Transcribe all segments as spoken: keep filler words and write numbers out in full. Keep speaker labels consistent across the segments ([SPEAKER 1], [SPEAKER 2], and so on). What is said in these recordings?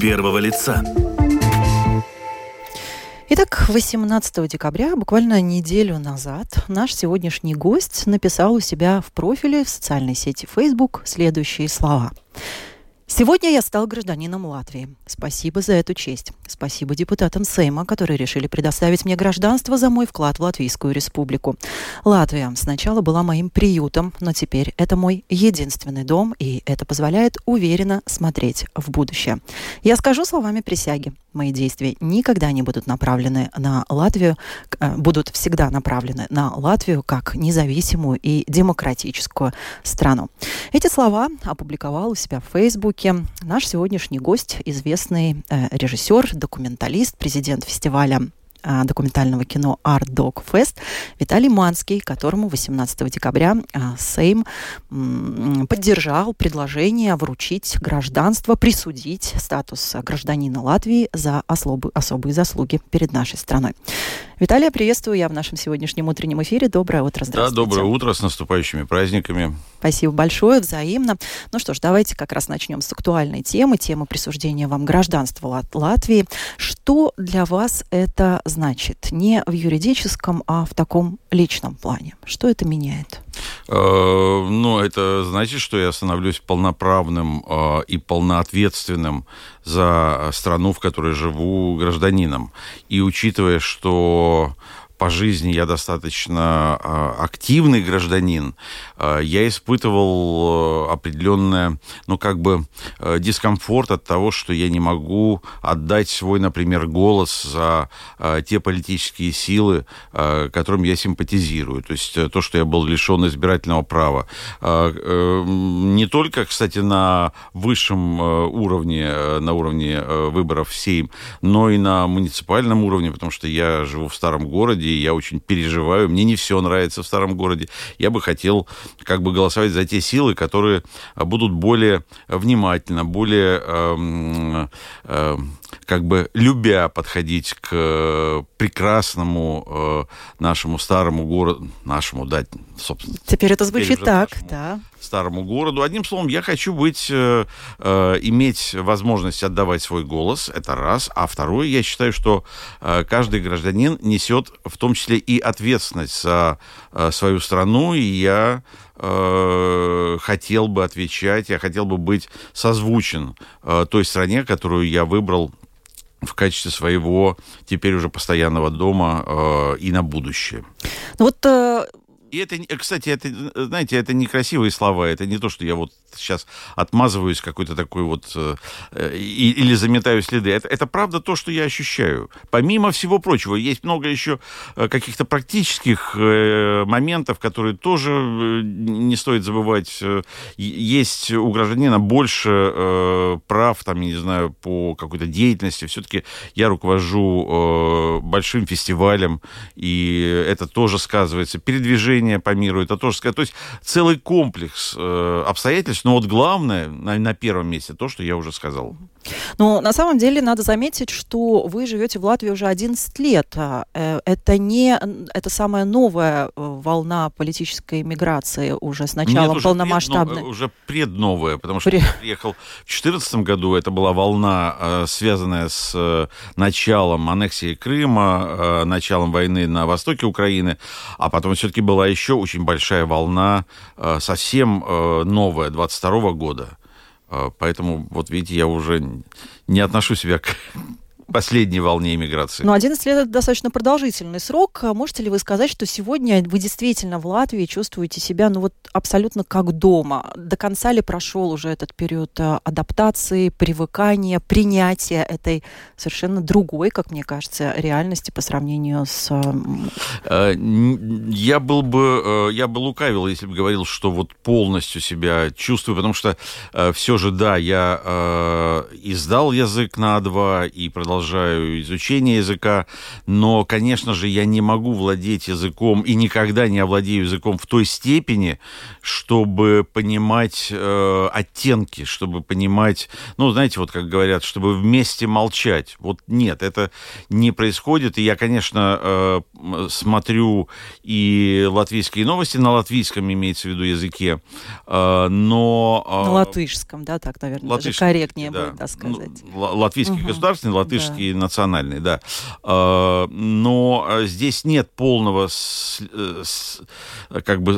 [SPEAKER 1] первого лица.
[SPEAKER 2] Итак, восемнадцатого декабря, буквально неделю назад, наш сегодняшний гость написал у себя в профиле в социальной сети Facebook следующие слова. «Сегодня я стал гражданином Латвии. Спасибо за эту честь. Спасибо депутатам Сейма, которые решили предоставить мне гражданство за мой вклад в Латвийскую Республику. Латвия сначала была моим приютом, но теперь это мой единственный дом, и это позволяет уверенно смотреть в будущее. Я скажу словами присяги. Мои действия никогда не будут направлены на Латвию, будут всегда направлены на Латвию как независимую и демократическую страну». Эти слова опубликовал у себя в Фейсбуке наш сегодняшний гость, известный э, режиссер, документалист, президент фестиваля э, документального кино Art Dog Fest Виталий Манский, которому восемнадцатого декабря э, Сейм э, поддержал предложение вручить гражданство, присудить статус гражданина Латвии за особые, особые заслуги перед нашей страной. Виталий, приветствую я в нашем сегодняшнем утреннем эфире. Доброе утро, здравствуйте.
[SPEAKER 3] Да, доброе утро, с наступающими праздниками.
[SPEAKER 2] Спасибо большое, взаимно. Ну что ж, давайте как раз начнем с актуальной темы, темы присуждения вам гражданства Латвии. Что для вас это значит? Не в юридическом, а в таком личном плане. Что это меняет?
[SPEAKER 3] Ну, это значит, что я становлюсь полноправным и полноответственным за страну, в которой живу, гражданином. И учитывая, что по жизни я достаточно активный гражданин, я испытывал определенный, ну, как бы, дискомфорт от того, что я не могу отдать свой, например, голос за те политические силы, которым я симпатизирую. То есть то, что я был лишен избирательного права. Не только, кстати, на высшем уровне, на уровне выборов в Сейм, но и на муниципальном уровне, потому что я живу в старом городе, и я очень переживаю. Мне не все нравится в старом городе. Я бы хотел как бы голосовать за те силы, которые будут более внимательно, более э, э, как бы любя подходить к прекрасному э, нашему старому городу, нашему, да, собственно.
[SPEAKER 2] Теперь это звучит так, да.
[SPEAKER 3] Старому городу. Одним словом, я хочу быть, э, э, иметь возможность отдавать свой голос, это раз. А второе, я считаю, что э, каждый гражданин несет в том числе и ответственность за э, свою страну, и я э, хотел бы отвечать, я хотел бы быть созвучен э, той стране, которую я выбрал в качестве своего теперь уже постоянного дома э, и на будущее.
[SPEAKER 2] Ну вот... Э...
[SPEAKER 3] И это, кстати, это, знаете, это некрасивые слова, это не то, что я вот сейчас отмазываюсь какой-то такой вот, э, или заметаю следы. Это, это правда то, что я ощущаю. Помимо всего прочего, есть много еще каких-то практических э, моментов, которые тоже не стоит забывать. Есть у гражданина больше э, прав, там, я не знаю, по какой-то деятельности. Все-таки я руковожу э, большим фестивалем, и это тоже сказывается. Передвижение по миру, это тоже сказать. То есть целый комплекс э, обстоятельств, но вот главное на, на первом месте то, что я уже сказал.
[SPEAKER 2] Ну, на самом деле, надо заметить, что вы живете в Латвии уже одиннадцать лет. Это не... Это самая новая волна политической миграции уже с началом
[SPEAKER 3] Нет,
[SPEAKER 2] полномасштабной.
[SPEAKER 3] Предно, уже предновая, потому что При... я приехал в две тысячи четырнадцатом году, это была волна, связанная с началом аннексии Крыма, началом войны на востоке Украины, а потом все-таки была еще очень большая волна, совсем новая, двадцать второго года. Поэтому, вот видите, я уже не отношу себя к последней волне иммиграции.
[SPEAKER 2] Но одиннадцать лет – это достаточно продолжительный срок. Можете ли вы сказать, что сегодня вы действительно в Латвии чувствуете себя, ну вот, абсолютно как дома? До конца ли прошел уже этот период адаптации, привыкания, принятия этой совершенно другой, как мне кажется, реальности по сравнению с...
[SPEAKER 3] Я был бы, я бы лукавил, если бы говорил, что вот полностью себя чувствую, потому что все же, да, я издал язык на А два и продолжаю продолжаю изучение языка, но, конечно же, я не могу владеть языком и никогда не овладею языком в той степени, чтобы понимать э, оттенки, чтобы понимать, ну, знаете, вот как говорят, чтобы вместе молчать. Вот нет, это не происходит. И я, конечно, э, смотрю и латвийские новости, на латвийском имеется в виду языке, э, но... Э,
[SPEAKER 2] на латышском, да, так, наверное, даже корректнее
[SPEAKER 3] да.
[SPEAKER 2] будет, да, сказать.
[SPEAKER 3] Ну, латвийский угу. государственный, латышский да. национальный, да. Э, но здесь нет полного с, с, как бы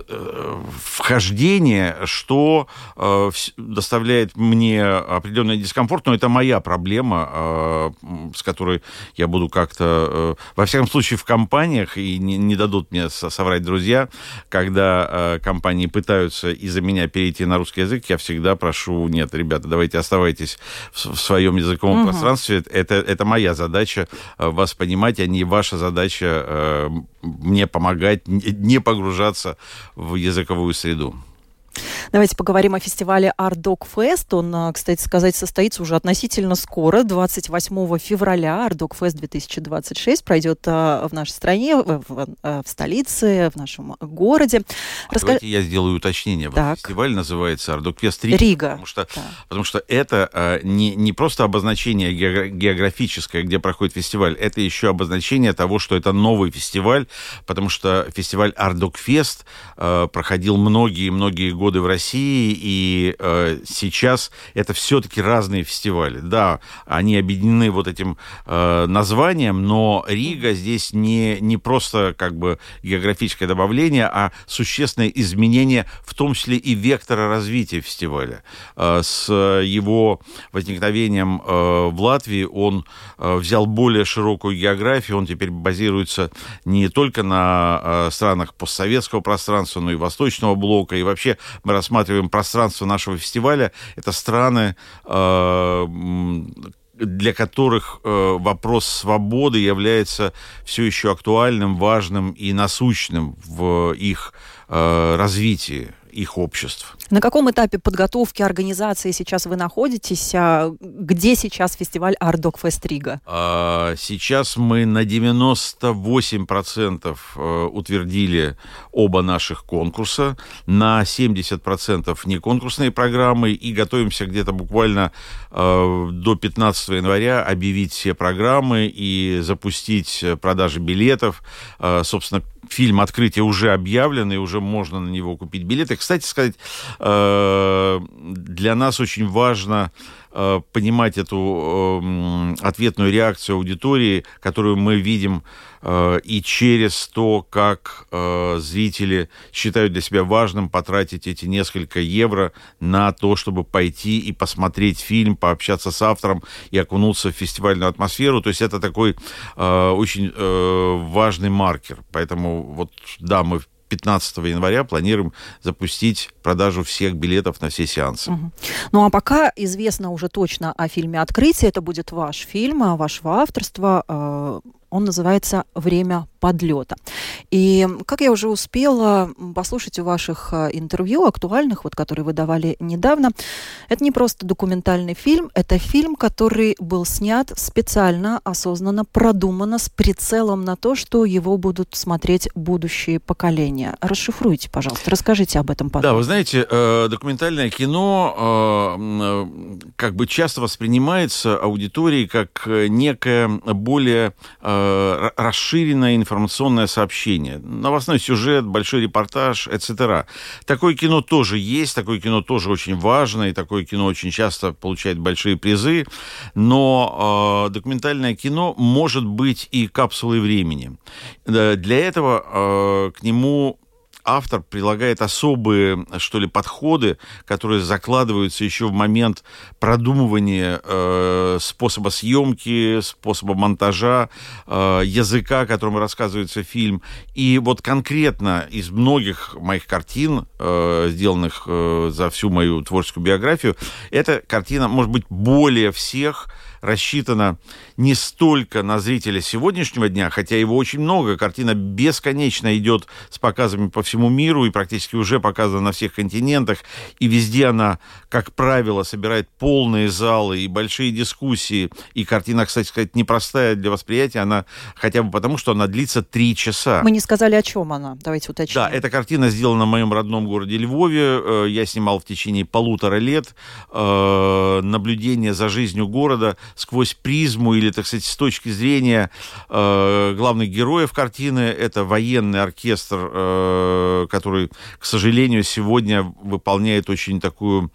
[SPEAKER 3] вхождения, что э, доставляет мне определенный дискомфорт, но это моя проблема, э, с которой я буду как-то, э, во всяком случае, в компаниях, и не, не дадут мне соврать друзья, когда э, компании пытаются из-за меня перейти на русский язык, я всегда прошу, нет, ребята, давайте оставайтесь в, в своем языковом угу. пространстве, это, это моя задача э, вас понимать, а не ваша задача э, мне помогать, не погружаться в языковую среду.
[SPEAKER 2] Давайте поговорим о фестивале Art Dog Fest. Он, кстати сказать, состоится уже относительно скоро, двадцать восьмого февраля. Art Dog Fest две тысячи двадцать шесть пройдет в нашей стране, в, в, в столице, в нашем городе.
[SPEAKER 3] А Раска... Давайте я сделаю уточнение. Вот фестиваль называется Art Dog Fest Рига.
[SPEAKER 2] Рига.
[SPEAKER 3] Потому что,
[SPEAKER 2] да.
[SPEAKER 3] потому что это а, не, не просто обозначение географическое, где проходит фестиваль, это еще обозначение того, что это новый фестиваль, потому что фестиваль Art Dog Fest а, проходил многие-многие годы в России, и э, сейчас это все-таки разные фестивали. Да, они объединены вот этим э, названием, но Рига здесь не, не просто как бы географическое добавление, а существенное изменение, в том числе и вектора развития фестиваля. Э, с его возникновением э, в Латвии он э, взял более широкую географию, он теперь базируется не только на э, странах постсоветского пространства, но и Восточного блока, и вообще мы рассматриваем пространство нашего фестиваля. Это страны, э, для которых э, вопрос свободы является все еще актуальным, важным и насущным в их э, развитии, их обществ.
[SPEAKER 2] На каком этапе подготовки, организации сейчас вы находитесь? А где сейчас фестиваль Art Dog Fest Рига?
[SPEAKER 3] А, сейчас мы на девяносто восемь процентов утвердили оба наших конкурса, на семьдесят процентов неконкурсные программы, и готовимся где-то буквально э, до пятнадцатого января объявить все программы и запустить продажи билетов. Э, собственно, фильм «Открытие» уже объявлен, и уже можно на него купить билеты. Кстати сказать, для нас очень важно понимать эту ответную реакцию аудитории, которую мы видим и через то, как зрители считают для себя важным потратить эти несколько евро на то, чтобы пойти и посмотреть фильм, пообщаться с автором и окунуться в фестивальную атмосферу. То есть это такой очень важный маркер. Поэтому вот, да, мы пятнадцатого января планируем запустить продажу всех билетов на все сеансы.
[SPEAKER 2] Угу. Ну а пока известно уже точно о фильме «Открытие». Это будет ваш фильм, вашего авторства. Он называется «Время подлета». И, как я уже успела послушать у ваших интервью, актуальных, вот, которые вы давали недавно, это не просто документальный фильм, это фильм, который был снят специально, осознанно, продуманно, с прицелом на то, что его будут смотреть будущие поколения. Расшифруйте, пожалуйста, расскажите об этом подробно.
[SPEAKER 3] Да, вы знаете, документальное кино как бы часто воспринимается аудиторией как некое более расширенное информационное сообщение. Новостной сюжет, большой репортаж, et cetera. Такое кино тоже есть, такое кино тоже очень важно, и такое кино очень часто получает большие призы, но э, документальное кино может быть и капсулой времени. Для этого э, к нему автор прилагает особые, что ли, подходы, которые закладываются еще в момент продумывания э, способа съемки, способа монтажа, э, языка, которым рассказывается фильм. И вот конкретно из многих моих картин, э, сделанных э, за всю мою творческую биографию, эта картина, может быть, более всех рассчитана не столько на зрителя сегодняшнего дня, хотя его очень много. Картина бесконечно идет с показами по всему миру и практически уже показана на всех континентах. И везде она, как правило, собирает полные залы и большие дискуссии. И картина, кстати сказать, непростая для восприятия. Она хотя бы потому, что она длится три часа.
[SPEAKER 2] Мы не сказали, о чем она. Давайте уточним.
[SPEAKER 3] Да, эта картина сделана в моем родном городе Львове. Я снимал в течение полутора лет наблюдение за жизнью города сквозь призму или, так сказать, с точки зрения главных героев картины. Это военный оркестр, который, к сожалению, сегодня выполняет очень такую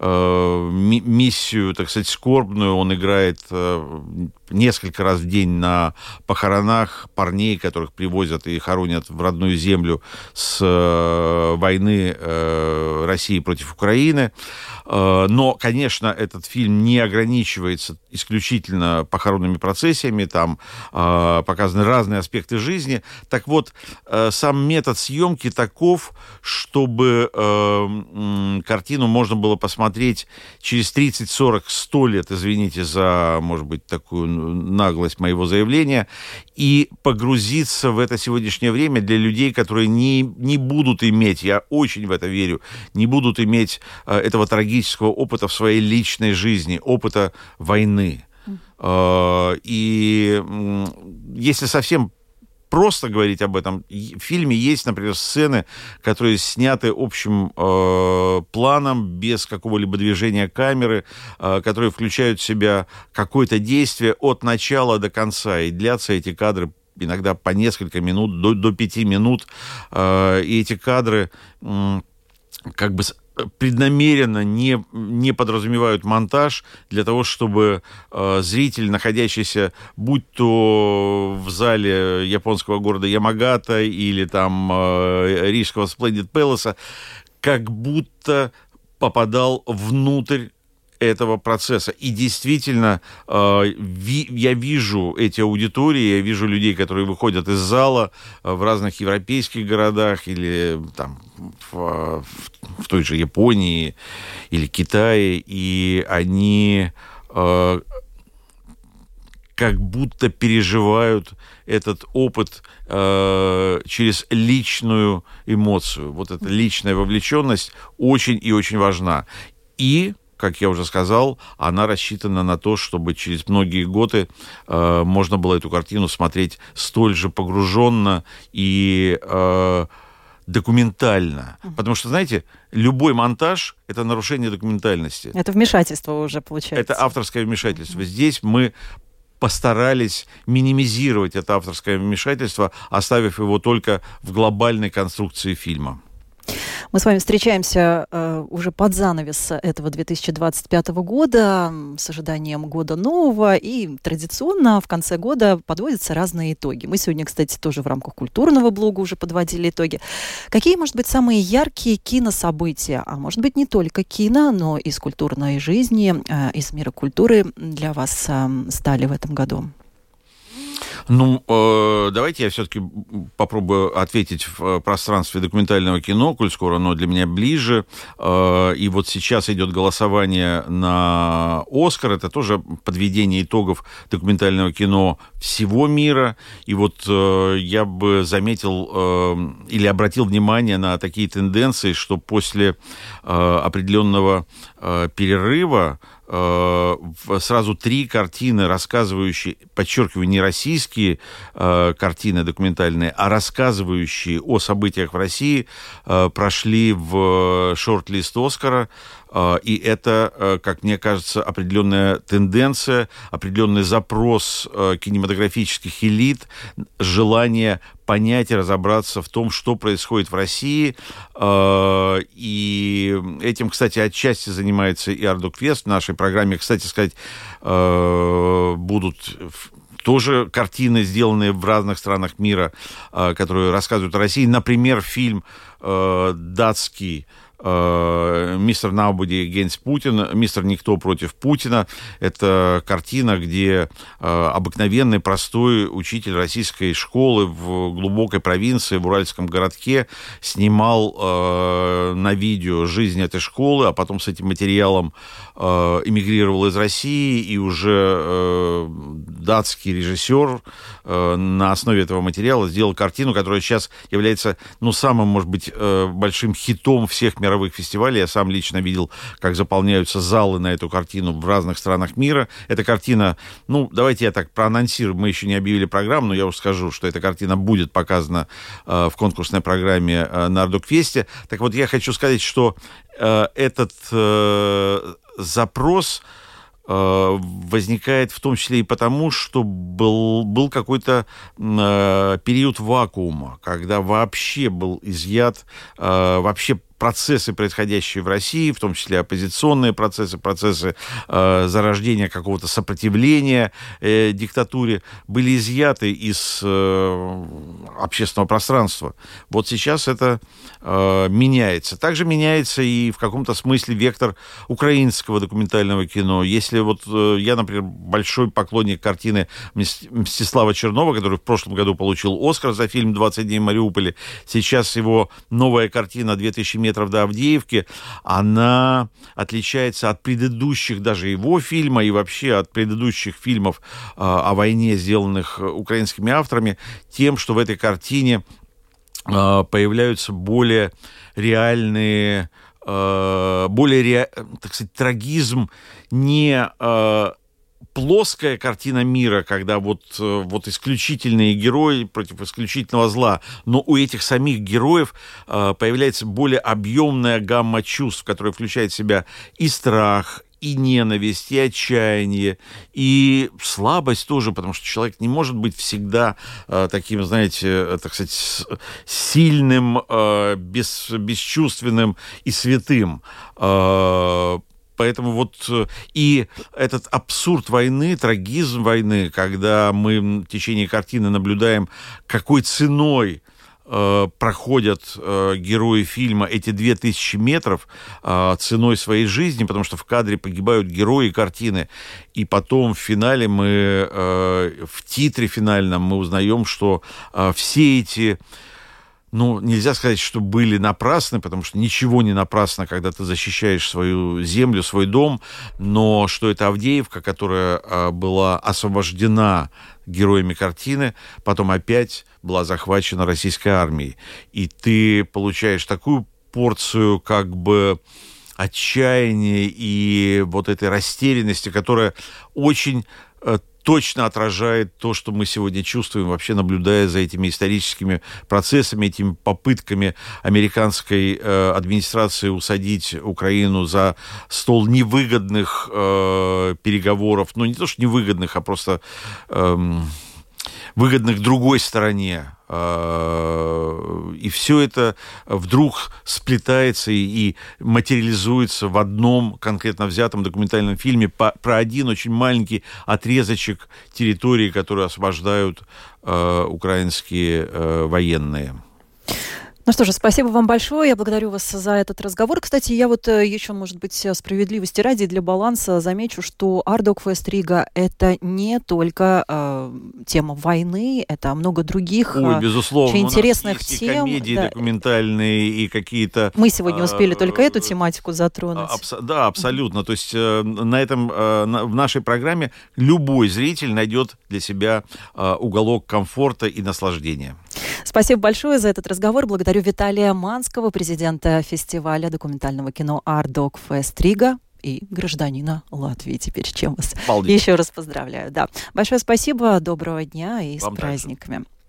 [SPEAKER 3] миссию, так сказать, скорбную. Он играет несколько раз в день на похоронах парней, которых привозят и хоронят в родную землю с э, войны э, России против Украины. Э, но, конечно, этот фильм не ограничивается исключительно похоронными процессиями, там э, показаны разные аспекты жизни. Так вот, э, сам метод съемки таков, чтобы э, э, картину можно было посмотреть через тридцать, сорок, сто лет, извините за, может быть, такую наглость моего заявления, и погрузиться в это сегодняшнее время для людей, которые не, не будут иметь, я очень в это верю, не будут иметь э, этого трагического опыта в своей личной жизни, опыта войны. Mm. Э, и э, если совсем просто говорить об этом, в фильме есть, например, сцены, которые сняты общим э, планом, без какого-либо движения камеры, э, которые включают в себя какое-то действие от начала до конца. И длятся эти кадры иногда по несколько минут, до, до пяти минут. Э, и эти кадры э, как бы преднамеренно не, не подразумевают монтаж для того, чтобы э, зритель, находящийся будь то в зале японского города Ямагата или там э, рижского Splendid Palace, как будто попадал внутрь этого процесса. И действительно, э, ви, я вижу эти аудитории, я вижу людей, которые выходят из зала э, в разных европейских городах или там в, в, в той же Японии или Китае, и они э, как будто переживают этот опыт э, через личную эмоцию. Вот эта личная вовлеченность очень и очень важна. И как я уже сказал, она рассчитана на то, чтобы через многие годы э, можно было эту картину смотреть столь же погруженно и э, документально. Uh-huh. Потому что, знаете, любой монтаж — это нарушение документальности.
[SPEAKER 2] Это вмешательство уже получается.
[SPEAKER 3] Это авторское вмешательство. Uh-huh. Здесь мы постарались минимизировать это авторское вмешательство, оставив его только в глобальной конструкции фильма.
[SPEAKER 2] Мы с вами встречаемся э, уже под занавес этого две тысячи двадцать пятого года с ожиданием года нового, и традиционно в конце года подводятся разные итоги. Мы сегодня, кстати, тоже в рамках культурного блога уже подводили итоги. Какие, может быть, самые яркие кинособытия, а может быть, не только кино, но и из культурной жизни, э, из мира культуры для вас э, стали в этом году?
[SPEAKER 3] Ну, э, давайте я все-таки попробую ответить в пространстве документального кино, коль скоро оно для меня ближе. Э, и вот сейчас идет голосование на «Оскар». Это тоже подведение итогов документального кино всего мира. И вот э, я бы заметил э, или обратил внимание на такие тенденции, что после э, определенного э, перерыва сразу три картины, рассказывающие, подчеркиваю, не российские э, картины документальные, а рассказывающие о событиях в России, э, прошли в шорт-лист «Оскара». Э, и это, э, как мне кажется, определенная тенденция, определенный запрос э, кинематографических элит, желание понять и разобраться в том, что происходит в России. И этим, кстати, отчасти занимается и Ардукфест. В нашей программе, кстати сказать, будут тоже картины, сделанные в разных странах мира, которые рассказывают о России. Например, фильм датский э, «Мистер Nobody against Putin», «Мистер Никто против Путина». Это картина, где э, обыкновенный, простой учитель российской школы в глубокой провинции, в уральском городке, снимал э, на видео жизнь этой школы, а потом с этим материалом э, эмигрировал из России, и уже э, датский режиссер э, на основе этого материала сделал картину, которая сейчас является, ну, самым, может быть, э, большим хитом всех мировых фестивалей. Я сам лично видел, как заполняются залы на эту картину в разных странах мира. Эта картина, ну, давайте я так проанонсирую, мы еще не объявили программу, но я уже скажу, что эта картина будет показана э, в конкурсной программе э, на Ардукфесте. Так вот, я хочу сказать, что э, этот э, запрос возникает в том числе и потому, что был, был какой-то э, период вакуума, когда вообще был изъят э, вообще процессы, происходящие в России, в том числе оппозиционные процессы, процессы э, зарождения какого-то сопротивления э, диктатуре, были изъяты из э, общественного пространства. Вот сейчас это э, меняется. Также меняется и в каком-то смысле вектор украинского документального кино. Если вот э, я, например, большой поклонник картины Мстислава Чернова, который в прошлом году получил «Оскар» за фильм «двадцать дней в Мариуполе», сейчас его новая картина «две тысячи метров до Авдеевки», она отличается от предыдущих, даже его фильма, и вообще от предыдущих фильмов э, о войне, сделанных украинскими авторами, тем, что в этой картине э, появляются более реальные, э, более, ре, так сказать, трагизм, не э, плоская картина мира, когда вот, вот исключительные герои против исключительного зла, но у этих самих героев э, появляется более объемная гамма чувств, которая включает в себя и страх, и ненависть, и отчаяние, и слабость тоже, потому что человек не может быть всегда э, таким, знаете, э, так сказать, сильным, э, бес, бесчувственным и святым. Э, Поэтому вот и этот абсурд войны, трагизм войны, когда мы в течение картины наблюдаем, какой ценой э, проходят э, герои фильма эти две тысячи метров э, ценой своей жизни, потому что в кадре погибают герои картины, и потом в финале мы, э, в титре финальном мы узнаем, что э, все эти... Ну, нельзя сказать, что были напрасны, потому что ничего не напрасно, когда ты защищаешь свою землю, свой дом, но что это Авдеевка, которая а, была освобождена героями картины, потом опять была захвачена российской армией. И ты получаешь такую порцию как бы отчаяния и вот этой растерянности, которая очень точно отражает то, что мы сегодня чувствуем, вообще наблюдая за этими историческими процессами, этими попытками американской э, администрации усадить Украину за стол невыгодных э, переговоров. Ну, не то, что невыгодных, а просто э, выгодных другой стороне. И все это вдруг сплетается и материализуется в одном конкретно взятом документальном фильме про один очень маленький отрезочек территории, которую освобождают украинские военные.
[SPEAKER 2] Ну что же, спасибо вам большое. Я благодарю вас за этот разговор. Кстати, я вот еще, может быть, справедливости ради, для баланса замечу, что Ардукфест Рига — это не только э, тема войны, это много других
[SPEAKER 3] Ой, безусловно,
[SPEAKER 2] очень интересных
[SPEAKER 3] у нас есть
[SPEAKER 2] тем.
[SPEAKER 3] И комедии
[SPEAKER 2] да.
[SPEAKER 3] документальные, и какие-то...
[SPEAKER 2] Мы сегодня успели э, только эту тематику затронуть.
[SPEAKER 3] Абс- да, абсолютно. То есть э, на этом, э, на, в нашей программе любой зритель найдет для себя э, уголок комфорта и наслаждения.
[SPEAKER 2] Спасибо большое за этот разговор. Благодарю Виталия Манского, президента фестиваля документального кино Ардукфест Рига и гражданина Латвии теперь, чем вас Балдеть. Еще раз поздравляю. Да. Большое спасибо, доброго дня и Вам с праздниками. Также.